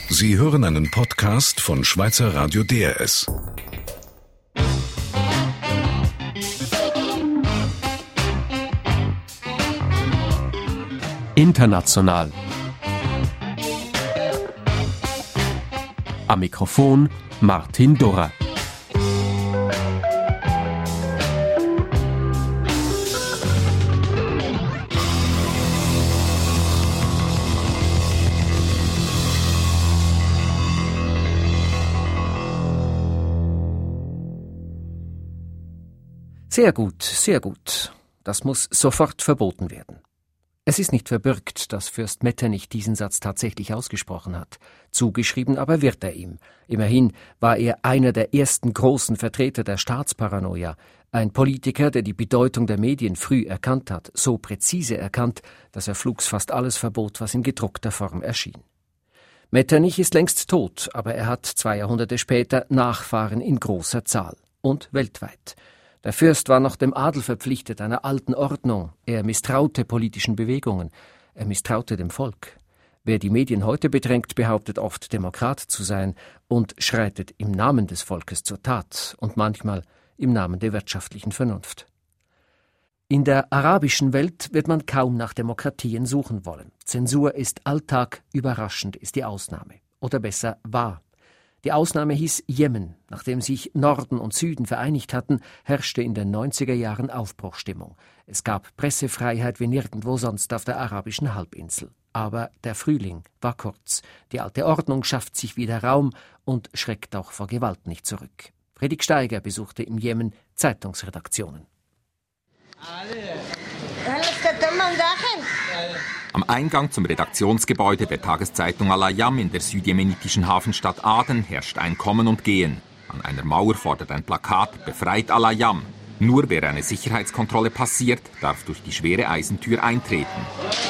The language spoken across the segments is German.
Sie hören einen Podcast von Schweizer Radio DRS. International. Am Mikrofon Martin Dorrer. Sehr gut, sehr gut. Das muss sofort verboten werden. Es ist nicht verbürgt, dass Fürst Metternich diesen Satz tatsächlich ausgesprochen hat. Zugeschrieben aber wird er ihm. Immerhin war er einer der ersten großen Vertreter der Staatsparanoia. Ein Politiker, der die Bedeutung der Medien früh erkannt hat, so präzise erkannt, dass er flugs fast alles verbot, was in gedruckter Form erschien. Metternich ist längst tot, aber er hat 2 Jahrhunderte später Nachfahren in großer Zahl und weltweit. Der Fürst war noch dem Adel verpflichtet, einer alten Ordnung. Er misstraute politischen Bewegungen. Er misstraute dem Volk. Wer die Medien heute bedrängt, behauptet oft, Demokrat zu sein und schreitet im Namen des Volkes zur Tat und manchmal im Namen der wirtschaftlichen Vernunft. In der arabischen Welt wird man kaum nach Demokratien suchen wollen. Zensur ist Alltag, überraschend ist die Ausnahme. Oder besser war. Die Ausnahme hieß Jemen. Nachdem sich Norden und Süden vereinigt hatten, herrschte in den 90er Jahren Aufbruchstimmung. Es gab Pressefreiheit wie nirgendwo sonst auf der arabischen Halbinsel. Aber der Frühling war kurz. Die alte Ordnung schafft sich wieder Raum und schreckt auch vor Gewalt nicht zurück. Fredrik Steiger besuchte im Jemen Zeitungsredaktionen. Am Eingang zum Redaktionsgebäude der Tageszeitung Al-Ayam in der südjemenitischen Hafenstadt Aden herrscht ein Kommen und Gehen. An einer Mauer fordert ein Plakat »Befreit Al-Ayam«. Nur wer eine Sicherheitskontrolle passiert, darf durch die schwere Eisentür eintreten.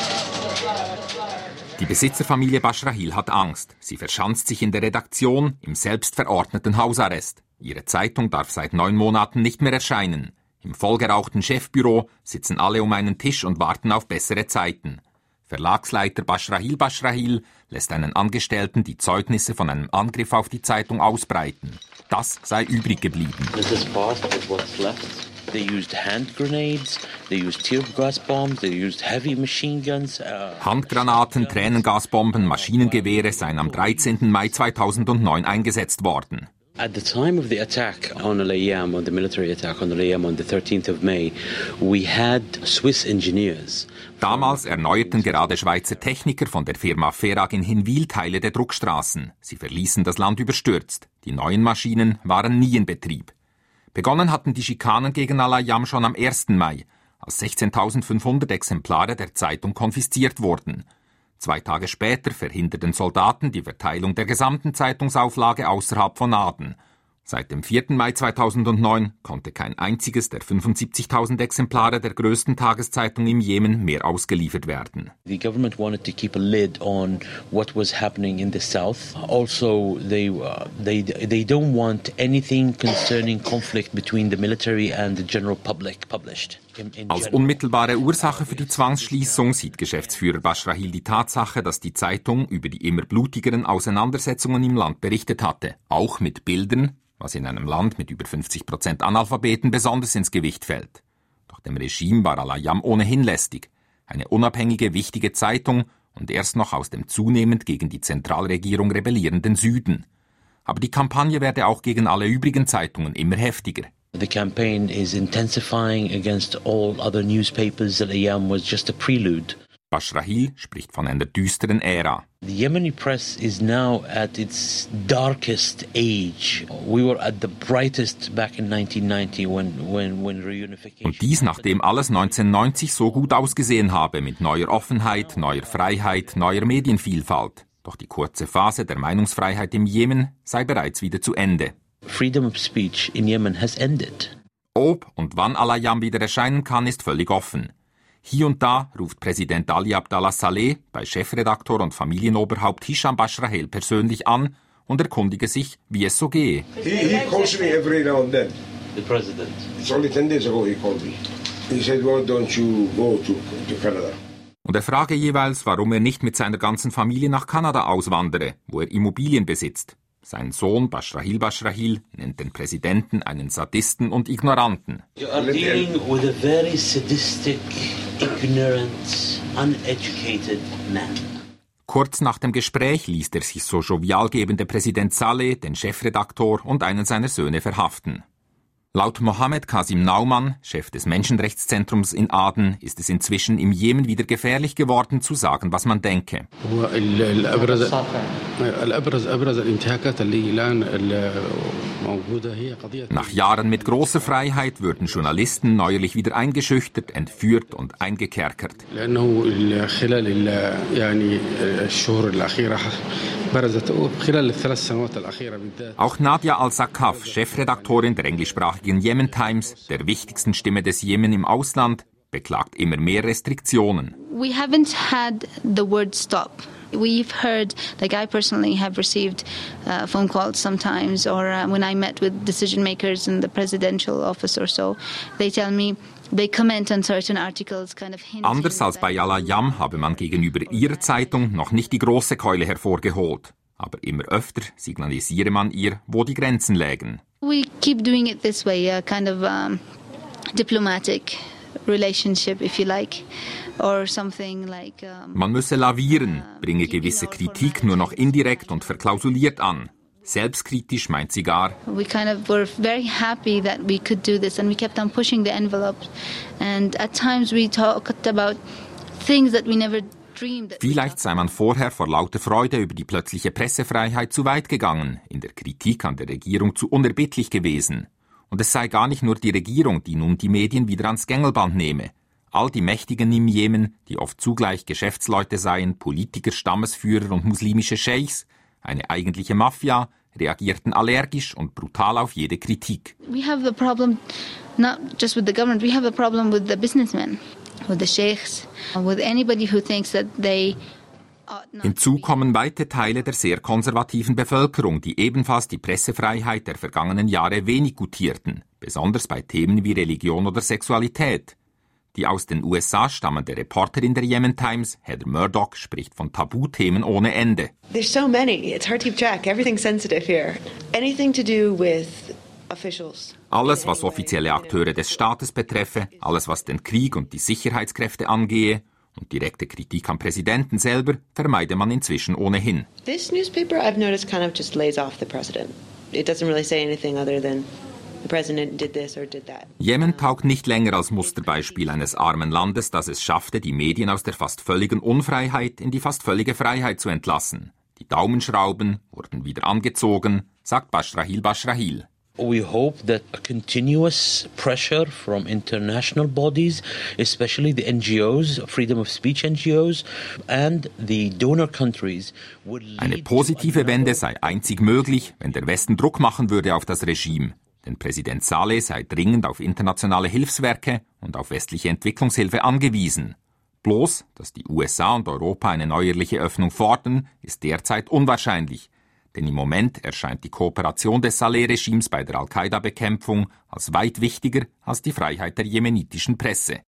Die Besitzerfamilie Bashrahil hat Angst. Sie verschanzt sich in der Redaktion im selbstverordneten Hausarrest. Ihre Zeitung darf seit 9 Monaten nicht mehr erscheinen. Im vollgerauchten Chefbüro sitzen alle um einen Tisch und warten auf bessere Zeiten. Verlagsleiter Bashrahil lässt einen Angestellten die Zeugnisse von einem Angriff auf die Zeitung ausbreiten. Das sei übrig geblieben. Handgranaten, Tränengasbomben, Maschinengewehre seien am 13. Mai 2009 eingesetzt worden. At the time of the attack on Al-Ayam, on the military attack on Al-Ayam on the 13th of May, we had Swiss engineers. Damals erneuerten gerade Schweizer Techniker von der Firma Ferrag in Hinwil Teile der Druckstraßen. Sie verließen das Land überstürzt. Die neuen Maschinen waren nie in Betrieb. Begonnen hatten die Schikanen gegen Al-Ayam schon am 1. Mai, als 16.500 Exemplare der Zeitung konfisziert wurden. 2 Tage später verhinderten Soldaten die Verteilung der gesamten Zeitungsauflage außerhalb von Aden. Seit dem 4. Mai 2009 konnte kein einziges der 75.000 Exemplare der größten Tageszeitung im Jemen mehr ausgeliefert werden. The government wanted to keep a lid on what was happening in the south. Also, they don't want anything concerning conflict between the military and the general public published. Als unmittelbare Ursache für die Zwangsschließung sieht Geschäftsführer Bashrahil die Tatsache, dass die Zeitung über die immer blutigeren Auseinandersetzungen im Land berichtet hatte, auch mit Bildern, was in einem Land mit über 50% Analphabeten besonders ins Gewicht fällt. Doch dem Regime war Al-Ayam ohnehin lästig. Eine unabhängige, wichtige Zeitung und erst noch aus dem zunehmend gegen die Zentralregierung rebellierenden Süden. Aber die Kampagne werde auch gegen alle übrigen Zeitungen immer heftiger. The campaign is intensifying against all other newspapers. Al-Ayam was just a prelude. Bashrahil spricht von einer düsteren Ära. The Yemeni press is now at its darkest age. We were at the brightest back in 1990 when reunification. Und dies, nachdem alles 1990 so gut ausgesehen habe, mit neuer Offenheit, neuer Freiheit, neuer Medienvielfalt. Doch die kurze Phase der Meinungsfreiheit im Jemen sei bereits wieder zu Ende. Freedom of speech in Yemen has ended. Ob und wann Al-Ayam wieder erscheinen kann, ist völlig offen. Hier und da ruft Präsident Ali Abdallah Saleh bei Chefredaktor und Familienoberhaupt Hisham Bashrahil persönlich an und erkundige sich, wie es so gehe. He calls me every now and then. The president. It's only 10 days ago he called me. He said, why don't you go to Canada? Und er frage jeweils, warum er nicht mit seiner ganzen Familie nach Kanada auswandere, wo er Immobilien besitzt. Sein Sohn Bashrahil nennt den Präsidenten einen Sadisten und Ignoranten. You are dealing with a very sadistic, ignorant, uneducated man. Kurz nach dem Gespräch ließ der sich so jovial gebende Präsident Saleh den Chefredaktor und einen seiner Söhne verhaften. Laut Mohammed Qasim Naumann, Chef des Menschenrechtszentrums in Aden, ist es inzwischen im Jemen wieder gefährlich geworden, zu sagen, was man denke. Nach Jahren mit großer Freiheit würden Journalisten neuerlich wieder eingeschüchtert, entführt und eingekerkert. Auch Nadia Al-Sakaf, Chefredaktorin der englischsprachigen Yemen Times, der wichtigsten Stimme des Jemen im Ausland, beklagt immer mehr Restriktionen. We haven't had the word stop. We've heard, like I personally have received phone calls sometimes, or when I met with decision makers in the presidential office or so, they tell me they comment on certain articles, kind of hinting. Anders als bei Al-Ayyam habe man gegenüber ihrer Zeitung noch nicht die große Keule hervorgeholt. Aber immer öfter signalisiere man ihr, wo die Grenzen lägen. We keep doing it this way, a kind of diplomatic relationship, if you like, or something like. Man müsse lavieren, bringe gewisse Kritik nur noch indirekt und verklausuliert an. Selbstkritisch meint sie gar. We kind of were very happy that we could do this, and we kept on pushing the envelope. And at times we talked about things that we never dreamed. Vielleicht sei man vorher vor lauter Freude über die plötzliche Pressefreiheit zu weit gegangen, in der Kritik an der Regierung zu unerbittlich gewesen. Und es sei gar nicht nur die Regierung, die nun die Medien wieder ans Gängelband nehme. All die Mächtigen im Jemen, die oft zugleich Geschäftsleute seien, Politiker, Stammesführer und muslimische Scheichs, eine eigentliche Mafia, reagierten allergisch und brutal auf jede Kritik. We have the problem not just with the government, we have a problem with the businessmen, with the sheikhs, with anybody who thinks that they. Hinzu kommen weite Teile der sehr konservativen Bevölkerung, die ebenfalls die Pressefreiheit der vergangenen Jahre wenig gutierten, besonders bei Themen wie Religion oder Sexualität. Die aus den USA stammende Reporterin der Yemen Times, Heather Murdoch, spricht von Tabuthemen ohne Ende. There's so many, it's hard to keep track. Everything's sensitive here. Anything to do with officials. Alles, was offizielle Akteure des Staates betreffe, alles, was den Krieg und die Sicherheitskräfte angehe, und direkte Kritik am Präsidenten selber vermeide man inzwischen ohnehin. This newspaper, I've noticed, kind of just lays off the president. It doesn't really say anything other than the president did this or did that. Jemen taugt nicht länger als Musterbeispiel eines armen Landes, das es schaffte, die Medien aus der fast völligen Unfreiheit in die fast völlige Freiheit zu entlassen. Die Daumenschrauben wurden wieder angezogen, sagt Bashrahil. We hope that a continuous pressure from international bodies, especially the NGOs, freedom of speech NGOs, and the donor countries would lead. Eine positive Wende sei einzig möglich, wenn der Westen Druck machen würde auf das Regime. Denn Präsident Saleh sei dringend auf internationale Hilfswerke und auf westliche Entwicklungshilfe angewiesen. Bloß, dass die USA und Europa eine neuerliche Öffnung fordern, ist derzeit unwahrscheinlich. Denn im Moment erscheint die Kooperation des Saleh-Regimes bei der Al-Qaida-Bekämpfung als weit wichtiger als die Freiheit der jemenitischen Presse.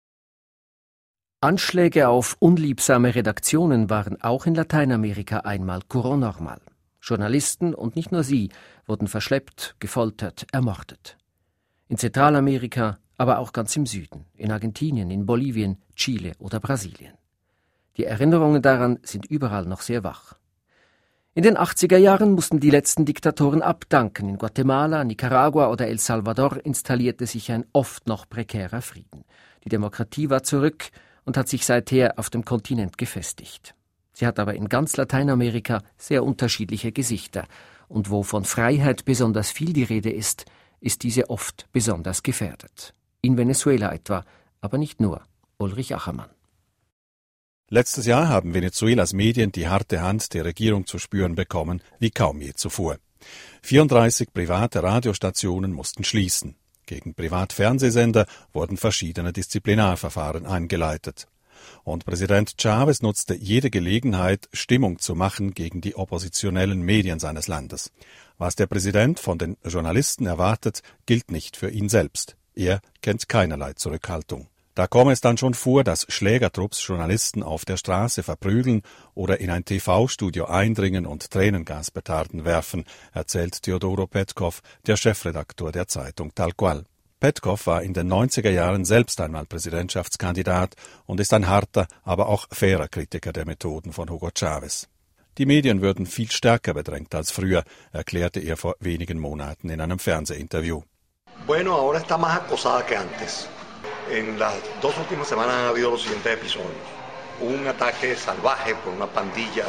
Anschläge auf unliebsame Redaktionen waren auch in Lateinamerika einmal courant-normal. Journalisten, und nicht nur sie, wurden verschleppt, gefoltert, ermordet. In Zentralamerika, aber auch ganz im Süden, in Argentinien, in Bolivien, Chile oder Brasilien. Die Erinnerungen daran sind überall noch sehr wach. In den 80er Jahren mussten die letzten Diktatoren abdanken. In Guatemala, Nicaragua oder El Salvador installierte sich ein oft noch prekärer Frieden. Die Demokratie war zurück und hat sich seither auf dem Kontinent gefestigt. Sie hat aber in ganz Lateinamerika sehr unterschiedliche Gesichter. Und wo von Freiheit besonders viel die Rede ist, ist diese oft besonders gefährdet. In Venezuela etwa, aber nicht nur. Ulrich Achermann. Letztes Jahr haben Venezuelas Medien die harte Hand der Regierung zu spüren bekommen, wie kaum je zuvor. 34 private Radiostationen mussten schließen. Gegen Privatfernsehsender wurden verschiedene Disziplinarverfahren eingeleitet. Und Präsident Chávez nutzte jede Gelegenheit, Stimmung zu machen gegen die oppositionellen Medien seines Landes. Was der Präsident von den Journalisten erwartet, gilt nicht für ihn selbst. Er kennt keinerlei Zurückhaltung. Da komme es dann schon vor, dass Schlägertrupps Journalisten auf der Straße verprügeln oder in ein TV-Studio eindringen und Tränengaspetarden werfen, erzählt Teodoro Petkov, der Chefredaktor der Zeitung Tal Cual. Petkov war in den 90er Jahren selbst einmal Präsidentschaftskandidat und ist ein harter, aber auch fairer Kritiker der Methoden von Hugo Chávez. Die Medien würden viel stärker bedrängt als früher, erklärte er vor wenigen Monaten in einem Fernsehinterview. Bueno, ahora está más acosada que antes. En las 2 últimas semanas han habido los siguientes episodios. Un ataque salvaje por una pandilla.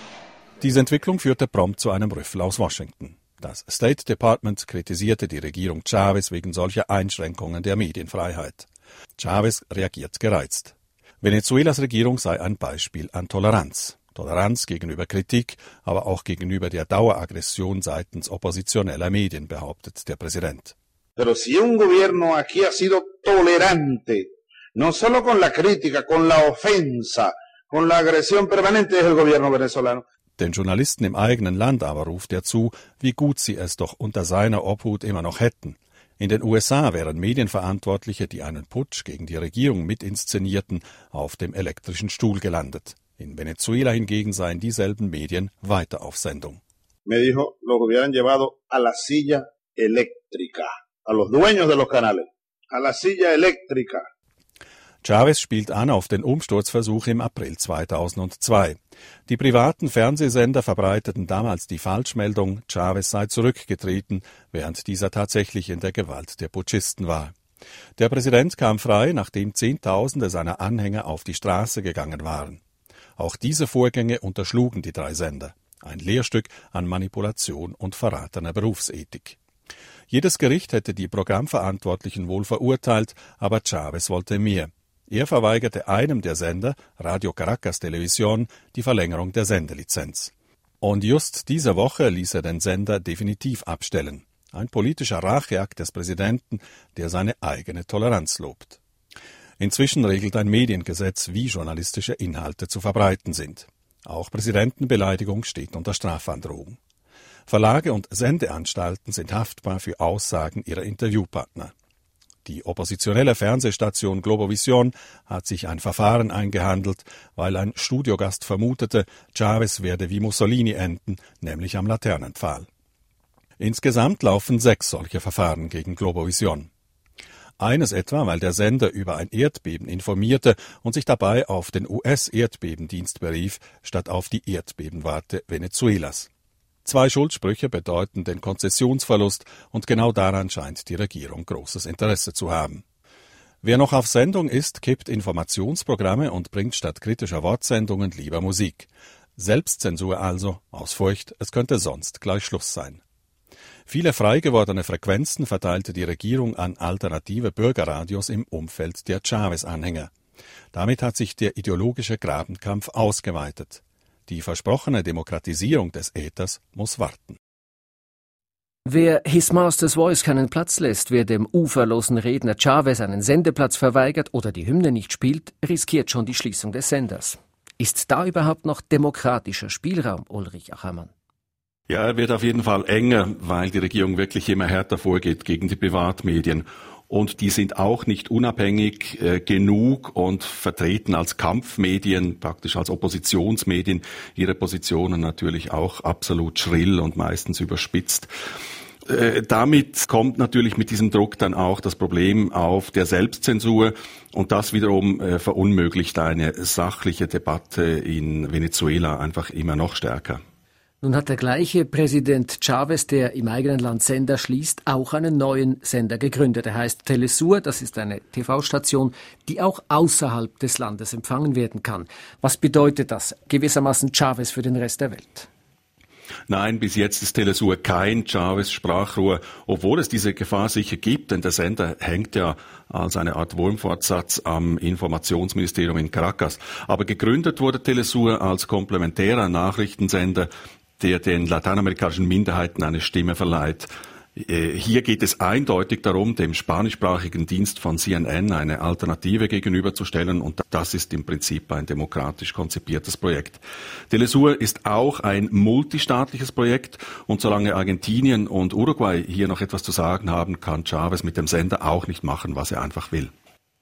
Diese Entwicklung führte prompt zu einem Rüffel aus Washington. Das State Department kritisierte die Regierung Chávez wegen solcher Einschränkungen der Medienfreiheit. Chávez reagiert gereizt. Venezuelas Regierung sei ein Beispiel an Toleranz. Toleranz gegenüber Kritik, aber auch gegenüber der Daueraggression seitens oppositioneller Medien, behauptet der Präsident. Pero si un gobierno aquí ha sido tolerante, no solo con la crítica, con la ofensa, con la agresión permanente, es el gobierno venezolano. Den Journalisten im eigenen Land aber ruft er zu, wie gut sie es doch unter seiner Obhut immer noch hätten. In den USA wären Medienverantwortliche, die einen Putsch gegen die Regierung mitinszenierten, auf dem elektrischen Stuhl gelandet. In Venezuela hingegen seien dieselben Medien weiter auf Sendung. Me dijo, los hubieran llevado a la silla eléctrica, a los dueños de los canales, a la silla eléctrica. Chávez spielt an auf den Umsturzversuch im April 2002. Die privaten Fernsehsender verbreiteten damals die Falschmeldung, Chávez sei zurückgetreten, während dieser tatsächlich in der Gewalt der Putschisten war. Der Präsident kam frei, nachdem Zehntausende seiner Anhänger auf die Straße gegangen waren. Auch diese Vorgänge unterschlugen die 3 Sender. Ein Lehrstück an Manipulation und verratener Berufsethik. Jedes Gericht hätte die Programmverantwortlichen wohl verurteilt, aber Chávez wollte mehr. Er verweigerte einem der Sender, Radio Caracas Televisión, die Verlängerung der Sendelizenz. Und just diese Woche ließ er den Sender definitiv abstellen. Ein politischer Racheakt des Präsidenten, der seine eigene Toleranz lobt. Inzwischen regelt ein Mediengesetz, wie journalistische Inhalte zu verbreiten sind. Auch Präsidentenbeleidigung steht unter Strafandrohung. Verlage und Sendeanstalten sind haftbar für Aussagen ihrer Interviewpartner. Die oppositionelle Fernsehstation Globovisión hat sich ein Verfahren eingehandelt, weil ein Studiogast vermutete, Chávez werde wie Mussolini enden, nämlich am Laternenpfahl. Insgesamt laufen 6 solche Verfahren gegen Globovisión. Eines etwa, weil der Sender über ein Erdbeben informierte und sich dabei auf den US-Erdbebendienst berief, statt auf die Erdbebenwarte Venezuelas. 2 Schuldsprüche bedeuten den Konzessionsverlust und genau daran scheint die Regierung großes Interesse zu haben. Wer noch auf Sendung ist, kippt Informationsprogramme und bringt statt kritischer Wortsendungen lieber Musik. Selbstzensur also, aus Furcht, es könnte sonst gleich Schluss sein. Viele frei gewordene Frequenzen verteilte die Regierung an alternative Bürgerradios im Umfeld der Chávez-Anhänger. Damit hat sich der ideologische Grabenkampf ausgeweitet. Die versprochene Demokratisierung des Äthers muss warten. Wer His Master's Voice keinen Platz lässt, wer dem uferlosen Redner Chávez einen Sendeplatz verweigert oder die Hymne nicht spielt, riskiert schon die Schließung des Senders. Ist da überhaupt noch demokratischer Spielraum, Ulrich Achermann? Ja, er wird auf jeden Fall enger, weil die Regierung wirklich immer härter vorgeht gegen die Privatmedien. Und die sind auch nicht unabhängig genug und vertreten als Kampfmedien, praktisch als Oppositionsmedien, ihre Positionen natürlich auch absolut schrill und meistens überspitzt. Damit kommt natürlich mit diesem Druck dann auch das Problem auf der Selbstzensur und das wiederum verunmöglicht eine sachliche Debatte in Venezuela einfach immer noch stärker. Nun hat der gleiche Präsident Chávez, der im eigenen Land Sender schließt, auch einen neuen Sender gegründet. Er heißt Telesur, das ist eine TV-Station, die auch außerhalb des Landes empfangen werden kann. Was bedeutet das gewissermaßen Chávez für den Rest der Welt? Nein, bis jetzt ist Telesur kein Chávez-Sprachrohr, obwohl es diese Gefahr sicher gibt, denn der Sender hängt ja als eine Art Wurmfortsatz am Informationsministerium in Caracas. Aber gegründet wurde Telesur als komplementärer Nachrichtensender, der den lateinamerikanischen Minderheiten eine Stimme verleiht. Hier geht es eindeutig darum, dem spanischsprachigen Dienst von CNN eine Alternative gegenüberzustellen und das ist im Prinzip ein demokratisch konzipiertes Projekt. Telesur ist auch ein multistaatliches Projekt und solange Argentinien und Uruguay hier noch etwas zu sagen haben, kann Chávez mit dem Sender auch nicht machen, was er einfach will.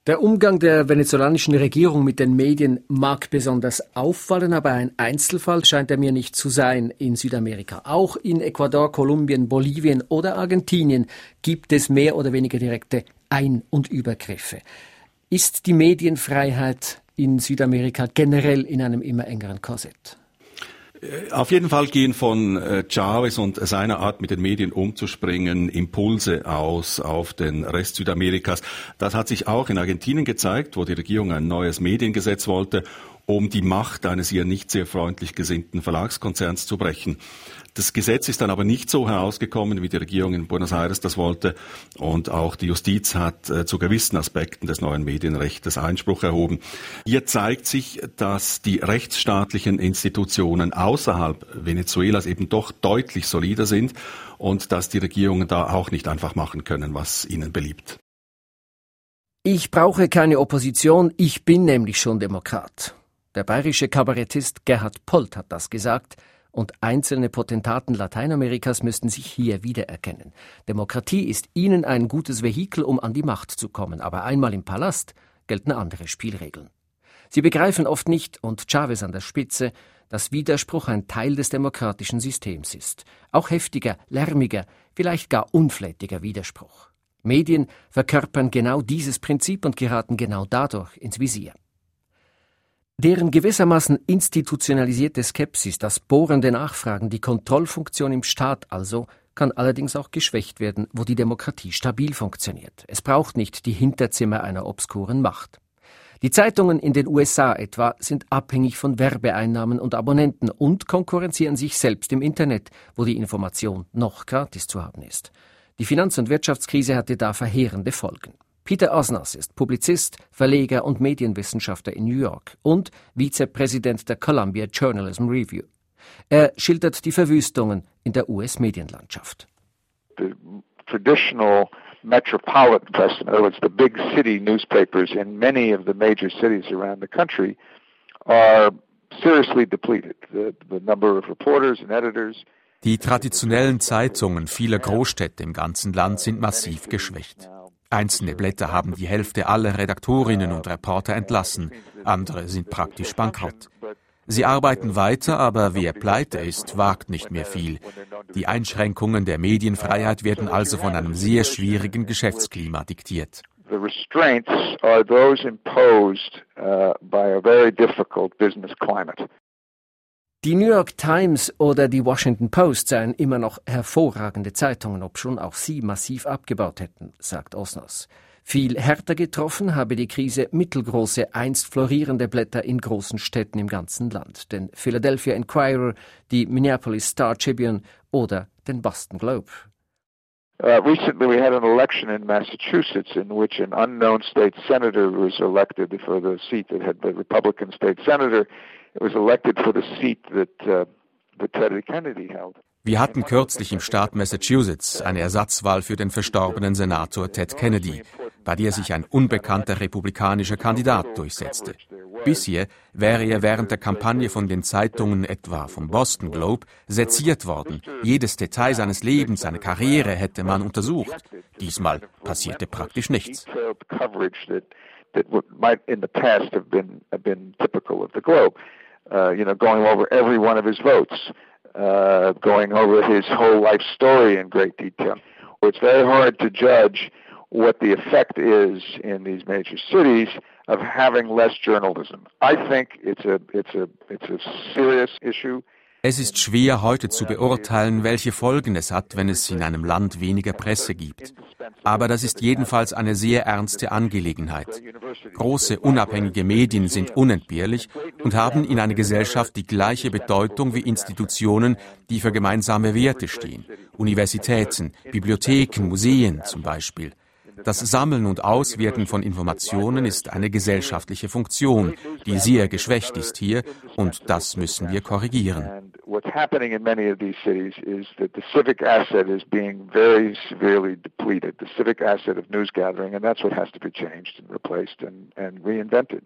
Der Umgang der venezolanischen Regierung mit den Medien mag besonders auffallen, aber ein Einzelfall scheint er mir nicht zu sein in Südamerika. Auch in Ecuador, Kolumbien, Bolivien oder Argentinien gibt es mehr oder weniger direkte Ein- und Übergriffe. Ist die Medienfreiheit in Südamerika generell in einem immer engeren Korsett? Auf jeden Fall gehen von Chávez und seiner Art, mit den Medien umzuspringen, Impulse aus auf den Rest Südamerikas. Das hat sich auch in Argentinien gezeigt, wo die Regierung ein neues Mediengesetz wollte, um die Macht eines ihr nicht sehr freundlich gesinnten Verlagskonzerns zu brechen. Das Gesetz ist dann aber nicht so herausgekommen, wie die Regierung in Buenos Aires das wollte. Und auch die Justiz hat zu gewissen Aspekten des neuen Medienrechts Einspruch erhoben. Hier zeigt sich, dass die rechtsstaatlichen Institutionen außerhalb Venezuelas eben doch deutlich solider sind und dass die Regierungen da auch nicht einfach machen können, was ihnen beliebt. Ich brauche keine Opposition, ich bin nämlich schon Demokrat. Der bayerische Kabarettist Gerhard Polt hat das gesagt. Und einzelne Potentaten Lateinamerikas müssten sich hier wiedererkennen. Demokratie ist ihnen ein gutes Vehikel, um an die Macht zu kommen. Aber einmal im Palast gelten andere Spielregeln. Sie begreifen oft nicht, und Chávez an der Spitze, dass Widerspruch ein Teil des demokratischen Systems ist. Auch heftiger, lärmiger, vielleicht gar unflätiger Widerspruch. Medien verkörpern genau dieses Prinzip und geraten genau dadurch ins Visier. Deren gewissermaßen institutionalisierte Skepsis, das bohrende Nachfragen, die Kontrollfunktion im Staat also, kann allerdings auch geschwächt werden, wo die Demokratie stabil funktioniert. Es braucht nicht die Hinterzimmer einer obskuren Macht. Die Zeitungen in den USA etwa sind abhängig von Werbeeinnahmen und Abonnenten und konkurrenzieren sich selbst im Internet, wo die Information noch gratis zu haben ist. Die Finanz- und Wirtschaftskrise hatte da verheerende Folgen. Peter Osnos ist Publizist, Verleger und Medienwissenschaftler in New York und Vizepräsident der Columbia Journalism Review. Er schildert die Verwüstungen in der US-Medienlandschaft. The traditional metropolitan press, in other words, the big city newspapers in many of the major cities around the country are seriously depleted. The number of reporters and editors. Die traditionellen Zeitungen vieler Großstädte im ganzen Land sind massiv geschwächt. Einzelne Blätter haben die Hälfte aller Redaktorinnen und Reporter entlassen, andere sind praktisch bankrott. Sie arbeiten weiter, aber wer pleite ist, wagt nicht mehr viel. Die Einschränkungen der Medienfreiheit werden also von einem sehr schwierigen Geschäftsklima diktiert. The restraints are those imposed by a very difficult business climate. Die New York Times oder die Washington Post seien immer noch hervorragende Zeitungen, obschon auch sie massiv abgebaut hätten, sagt Osnos. Viel härter getroffen habe die Krise mittelgroße, einst florierende Blätter in großen Städten im ganzen Land, den Philadelphia Inquirer, die Minneapolis Star Tribune oder den Boston Globe. Recently we had an election in Massachusetts in which an unknown state senator was elected for the seat that had the Republican state senator. It was elected for the seat that Ted Kennedy held. Wir hatten kürzlich im Staat Massachusetts eine Ersatzwahl für den verstorbenen Senator Ted Kennedy, bei der sich ein unbekannter republikanischer Kandidat durchsetzte. Bisher wäre er während der Kampagne von den Zeitungen etwa vom Boston Globe seziert worden. Jedes Detail seines Lebens, seine Karriere hätte man untersucht. Diesmal passierte praktisch nichts. That might in the past have been typical of the Globe, going over every one of his votes, going over his whole life story in great detail. It's very hard to judge what the effect is in these major cities of having less journalism. I think it's a serious issue. Es ist schwer, heute zu beurteilen, welche Folgen es hat, wenn es in einem Land weniger Presse gibt. Aber das ist jedenfalls eine sehr ernste Angelegenheit. Große, unabhängige Medien sind unentbehrlich und haben in einer Gesellschaft die gleiche Bedeutung wie Institutionen, die für gemeinsame Werte stehen. Universitäten, Bibliotheken, Museen zum Beispiel. Das Sammeln und Auswerten von Informationen ist eine gesellschaftliche Funktion, die sehr geschwächt ist hier, und das müssen wir korrigieren. What's happening in many of these cities is that the civic asset is being very severely depleted, the civic asset of news gathering, and that's what has to be changed and replaced and reinvented.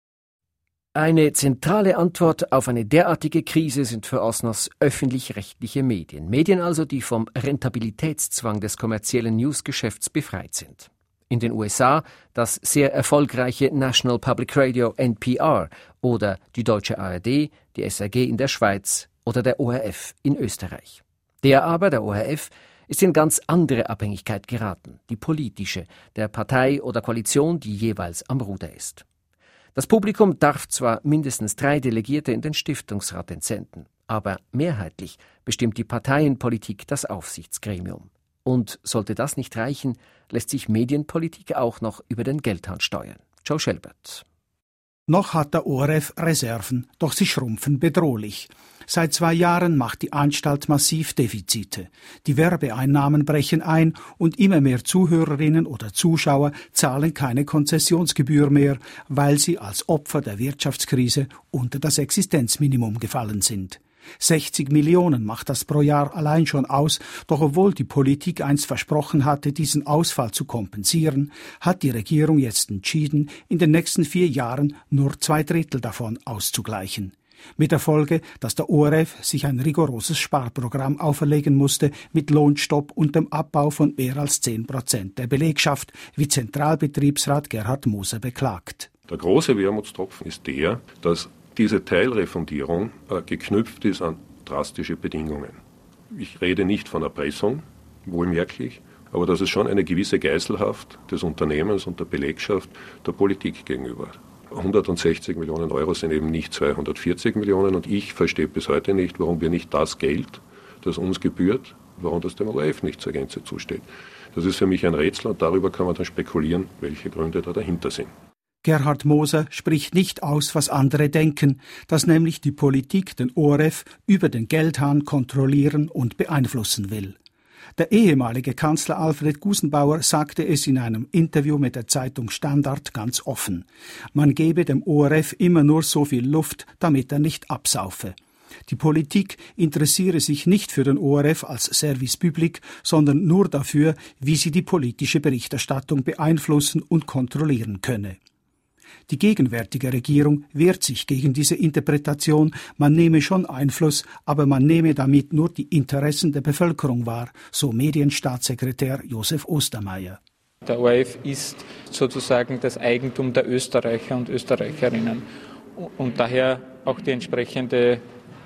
Eine zentrale Antwort auf eine derartige Krise sind für Osnos öffentlich-rechtliche Medien. Medien also, die vom Rentabilitätszwang des kommerziellen Newsgeschäfts befreit sind. In den USA das sehr erfolgreiche National Public Radio NPR oder die deutsche ARD, die SRG in der Schweiz oder der ORF in Österreich. Der ORF, ist in ganz andere Abhängigkeit geraten, die politische, der Partei oder Koalition, die jeweils am Ruder ist. Das Publikum darf zwar mindestens 3 Delegierte in den Stiftungsrat entsenden, aber mehrheitlich bestimmt die Parteienpolitik das Aufsichtsgremium. Und sollte das nicht reichen, lässt sich Medienpolitik auch noch über den Geldhahn steuern. Joe Schelbert. Noch hat der ORF Reserven, doch sie schrumpfen bedrohlich. Seit 2 Jahren macht die Anstalt massiv Defizite. Die Werbeeinnahmen brechen ein und immer mehr Zuhörerinnen oder Zuschauer zahlen keine Konzessionsgebühr mehr, weil sie als Opfer der Wirtschaftskrise unter das Existenzminimum gefallen sind. 60 Millionen macht das pro Jahr allein schon aus, doch obwohl die Politik einst versprochen hatte, diesen Ausfall zu kompensieren, hat die Regierung jetzt entschieden, in den nächsten 4 Jahren nur 2/3 davon auszugleichen. Mit der Folge, dass der ORF sich ein rigoroses Sparprogramm auferlegen musste mit Lohnstopp und dem Abbau von mehr als 10% der Belegschaft, wie Zentralbetriebsrat Gerhard Moser beklagt. Der große Wermutstropfen ist der, dass diese Teilrefundierung geknüpft ist an drastische Bedingungen. Ich rede nicht von Erpressung, wohlmerklich, aber dass es schon eine gewisse Geiselhaft des Unternehmens und der Belegschaft der Politik gegenüber. 160 Millionen Euro sind eben nicht 240 Millionen und ich verstehe bis heute nicht, warum wir nicht das Geld, das uns gebührt, warum das dem ORF nicht zur Gänze zusteht. Das ist für mich ein Rätsel und darüber kann man dann spekulieren, welche Gründe da dahinter sind. Gerhard Moser spricht nicht aus, was andere denken, dass nämlich die Politik den ORF über den Geldhahn kontrollieren und beeinflussen will. Der ehemalige Kanzler Alfred Gusenbauer sagte es in einem Interview mit der Zeitung Standard ganz offen. Man gebe dem ORF immer nur so viel Luft, damit er nicht absaufe. Die Politik interessiere sich nicht für den ORF als Service Public, sondern nur dafür, wie sie die politische Berichterstattung beeinflussen und kontrollieren könne. Die gegenwärtige Regierung wehrt sich gegen diese Interpretation, man nehme schon Einfluss, aber man nehme damit nur die Interessen der Bevölkerung wahr, so Medienstaatssekretär Josef Ostermeier. Der ORF ist sozusagen das Eigentum der Österreicher und Österreicherinnen und daher auch die entsprechende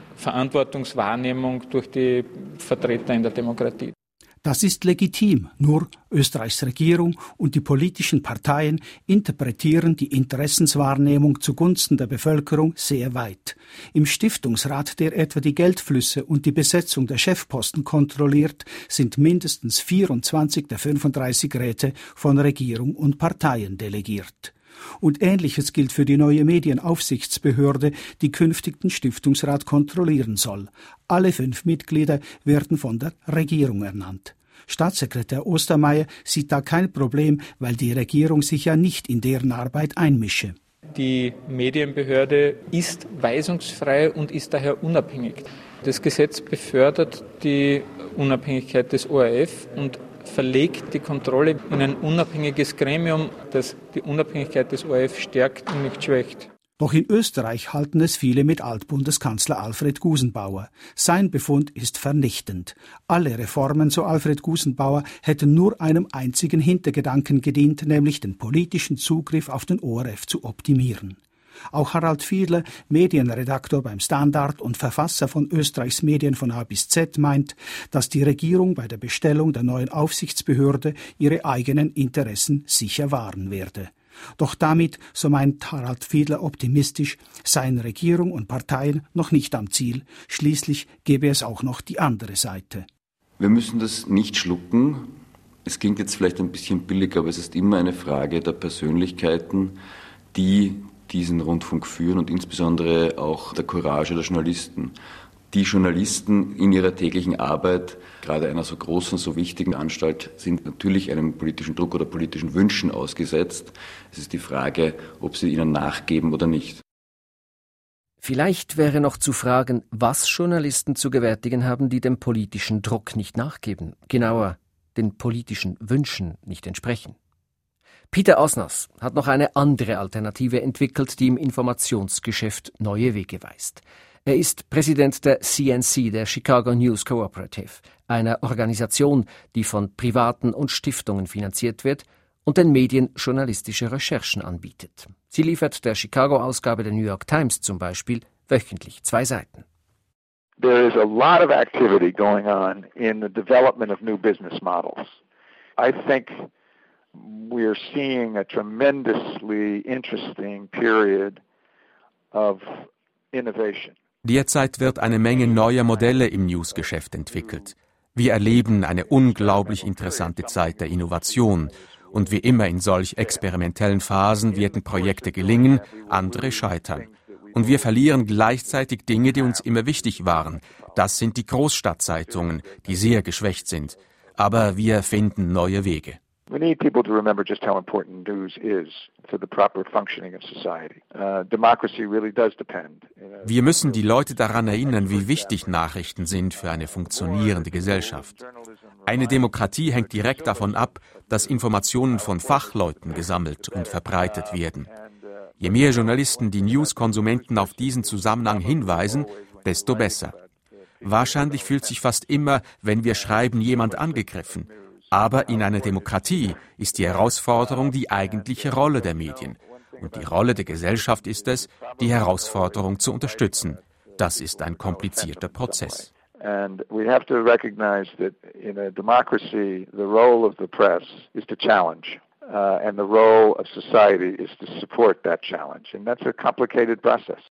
Verantwortungswahrnehmung durch die Vertreter in der Demokratie. Das ist legitim, nur Österreichs Regierung und die politischen Parteien interpretieren die Interessenswahrnehmung zugunsten der Bevölkerung sehr weit. Im Stiftungsrat, der etwa die Geldflüsse und die Besetzung der Chefposten kontrolliert, sind mindestens 24 der 35 Räte von Regierung und Parteien delegiert. Und Ähnliches gilt für die neue Medienaufsichtsbehörde, die künftig den Stiftungsrat kontrollieren soll. Alle 5 Mitglieder werden von der Regierung ernannt. Staatssekretär Ostermeier sieht da kein Problem, weil die Regierung sich ja nicht in deren Arbeit einmische. Die Medienbehörde ist weisungsfrei und ist daher unabhängig. Das Gesetz befördert die Unabhängigkeit des ORF und verlegt die Kontrolle in ein unabhängiges Gremium, das die Unabhängigkeit des ORF stärkt und nicht schwächt. Doch in Österreich halten es viele mit Altbundeskanzler Alfred Gusenbauer. Sein Befund ist vernichtend. Alle Reformen, so Alfred Gusenbauer, hätten nur einem einzigen Hintergedanken gedient, nämlich den politischen Zugriff auf den ORF zu optimieren. Auch Harald Fiedler, Medienredaktor beim Standard und Verfasser von Österreichs Medien von A bis Z, meint, dass die Regierung bei der Bestellung der neuen Aufsichtsbehörde ihre eigenen Interessen sicher wahren werde. Doch damit, so meint Harald Fiedler optimistisch, seien Regierung und Parteien noch nicht am Ziel. Schließlich gäbe es auch noch die andere Seite. Wir müssen das nicht schlucken. Es klingt jetzt vielleicht ein bisschen billig, aber es ist immer eine Frage der Persönlichkeiten, die diesen Rundfunk führen und insbesondere auch der Courage der Journalisten. Die Journalisten in ihrer täglichen Arbeit, gerade einer so großen, so wichtigen Anstalt, sind natürlich einem politischen Druck oder politischen Wünschen ausgesetzt. Es ist die Frage, ob sie ihnen nachgeben oder nicht. Vielleicht wäre noch zu fragen, was Journalisten zu gewärtigen haben, die dem politischen Druck nicht nachgeben, genauer, den politischen Wünschen nicht entsprechen. Peter Osners hat noch eine andere Alternative entwickelt, die im Informationsgeschäft neue Wege weist. Er ist Präsident der CNC, der Chicago News Cooperative, einer Organisation, die von Privaten und Stiftungen finanziert wird und den Medien journalistische Recherchen anbietet. Sie liefert der Chicago-Ausgabe der New York Times zum Beispiel wöchentlich 2 Seiten. There is a lot of activity going on in the development of new business models. I think we're seeing a tremendously interesting period of innovation. Derzeit wird eine Menge neuer Modelle im Newsgeschäft entwickelt. Wir erleben eine unglaublich interessante Zeit der Innovation. Und wie immer in solch experimentellen Phasen werden Projekte gelingen, andere scheitern. Und wir verlieren gleichzeitig Dinge, die uns immer wichtig waren. Das sind die Großstadtzeitungen, die sehr geschwächt sind. Aber wir finden neue Wege. We need people to remember just how important news is to the proper functioning of society. Democracy really does depend. Wir müssen die Leute daran erinnern, wie wichtig Nachrichten sind für eine funktionierende Gesellschaft. Eine Demokratie hängt direkt davon ab, dass Informationen von Fachleuten gesammelt und verbreitet werden. Je mehr Journalisten die News-Konsumenten auf diesen Zusammenhang hinweisen, desto besser. Wahrscheinlich fühlt sich fast immer, wenn wir schreiben, jemand angegriffen. Aber in einer Demokratie ist die Herausforderung die eigentliche Rolle der Medien. Und die Rolle der Gesellschaft ist es, die Herausforderung zu unterstützen. Das ist ein komplizierter Prozess. And we have to recognize that in a democracy, the role of the press is to challenge, and the role of society is to support that challenge. And that's a complicated process.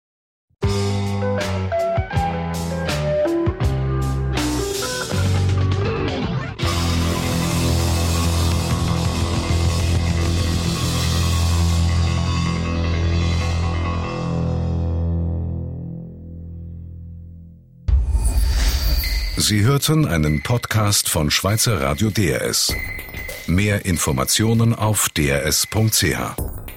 Sie hörten einen Podcast von Schweizer Radio DRS. Mehr Informationen auf drs.ch.